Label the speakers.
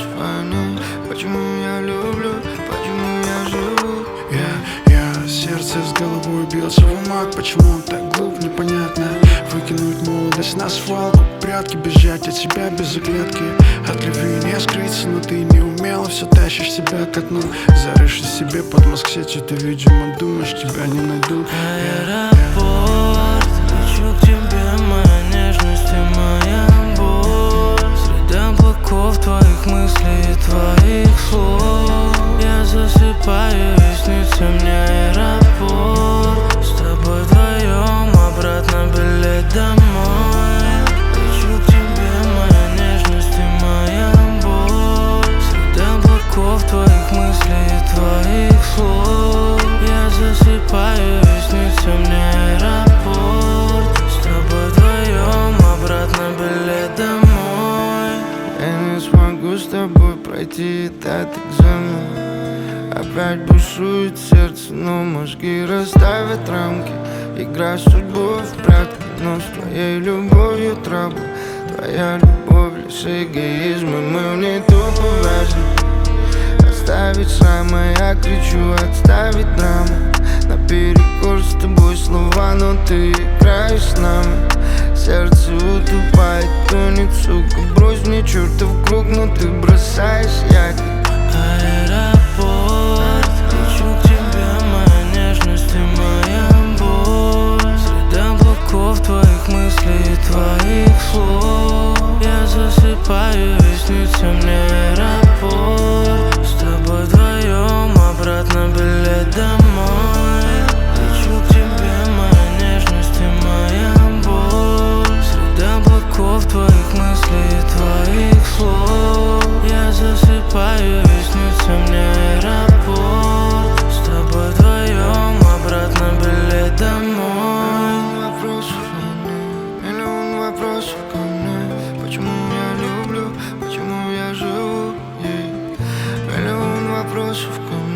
Speaker 1: вопросов войны. Почему я люблю, почему я живу?
Speaker 2: Сердце с головой бьется в умах. Почему он так глуп, непонятно. Выкинуть молодость на свалку, прятки, бежать от себя без оглядки. От любви не скрыться, но ты не умела, все тащишь себя ко дну. Зарышь себе под мозг сетью, ты, видимо, думаешь, тебя не найду.
Speaker 1: Аэропорт, лечу к тебе, моя нежность и моя боль. Среди облаков твоих мыслей и твоих слов я засыпаю и снится мне аэропорт. С тобой вдвоем обратно билет домой. Лечу к тебе, моя нежность и моя боль. Среди облаков твоих мыслей и твоих слов я засыпаю и снится мне аэропорт. С тобой вдвоем обратно билет домой. Я не смогу с тобой пройти этот экзамен. Опять бушует сердце, но мозги расставят рамки. Игра с судьбой в прятки, но с твоей любовью трабл. Твоя любовь лишь эгоизм, и мы в ней тупо вязнем. Оставить шрамы, я кричу, отставить драму. Наперекор с тобой слова, но ты играешь с нами. Сердце утупает, тонет, сука. Брось мне чертов круг, но ты бросаешь якорь. Аэропорт, лечу к тебе, моя нежность и моя боль. Среди облаков твоих мыслей и твоих слов я засыпаю и снится мне аэропорт. С тобой вдвоем обратно билет домой. Лечу к тебе, моя нежность и моя боль. Среди облаков твоих мыслей и твоих слов я засыпаю и снится мне аэропорт. С тобой вдвоем обратно билет домой. Миллион вопросов ко мне. Почему я люблю, почему я живу? Миллион вопросов ко мне.